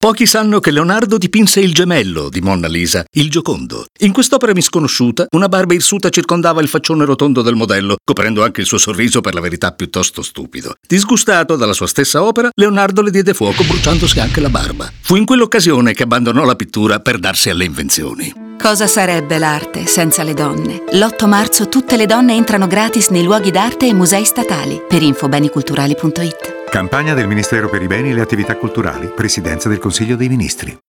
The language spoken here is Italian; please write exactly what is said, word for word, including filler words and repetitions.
Pochi sanno che Leonardo dipinse il gemello di Monna Lisa, il Giocondo. In quest'opera misconosciuta, una barba irsuta circondava il faccione rotondo del modello, coprendo anche il suo sorriso per la verità piuttosto stupido. Disgustato dalla sua stessa opera, Leonardo le diede fuoco bruciandosi anche la barba. Fu in quell'occasione che abbandonò la pittura per darsi alle invenzioni. Cosa sarebbe l'arte senza le donne? L'otto marzo tutte le donne entrano gratis nei luoghi d'arte e musei statali. Per info beniculturali punto it. Campagna del Ministero per i beni e le attività culturali. Presidenza del Consiglio dei Ministri.